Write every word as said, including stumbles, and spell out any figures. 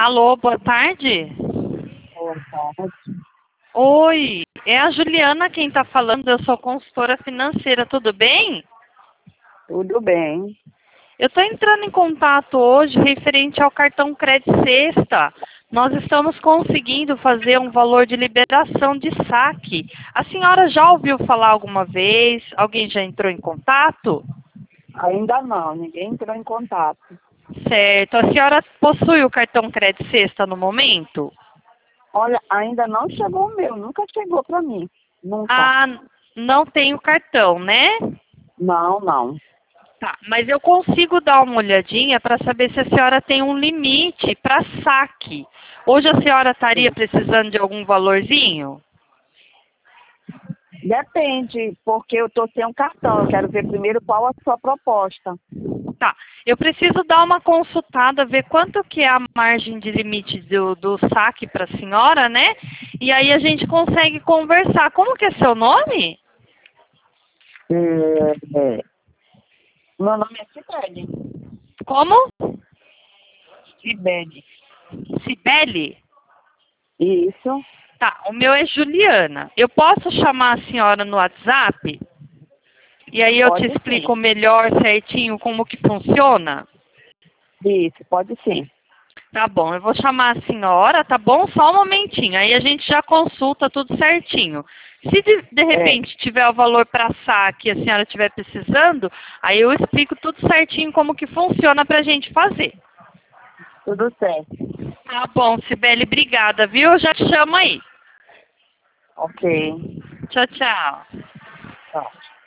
Alô, boa tarde. Boa tarde. Oi, é a Juliana quem está falando, eu sou consultora financeira, tudo bem? Tudo bem. Eu estou entrando em contato hoje referente ao cartão Crédito Sexta. Nós estamos conseguindo fazer um valor de liberação de saque. A senhora já ouviu falar alguma vez? Alguém já entrou em contato? Ainda não, ninguém entrou em contato. Certo. A senhora possui o cartão Crédito Sexta no momento? Olha, ainda não chegou o meu, nunca chegou para mim. Nunca. Ah, não tem o cartão, né? Não, não. Tá, mas eu consigo dar uma olhadinha para saber se a senhora tem um limite para saque. Hoje a senhora estaria Sim. precisando de algum valorzinho? Depende, porque eu estou sem um cartão. Eu quero ver primeiro qual a sua proposta. Tá, eu preciso dar uma consultada, ver quanto que é a margem de limite do, do saque para a senhora, né? E aí a gente consegue conversar. Como que é seu nome? É, é. Meu nome é Cibele. Como? Cibele. Cibele? Isso, Tá, o meu é Juliana. Eu posso chamar a senhora no WhatsApp? E aí eu te pode sim. explico melhor certinho como que funciona? Isso, pode sim. Tá bom, eu vou chamar a senhora, tá bom? Só um momentinho, aí a gente já consulta tudo certinho. Se de, de É, repente tiver o valor para saque e a senhora estiver precisando, aí eu explico tudo certinho como que funciona pra gente fazer. tudo certo. Tá bom, Cibele, obrigada, viu? Eu já te chamo aí. Ok. Tchau, tchau. Tá.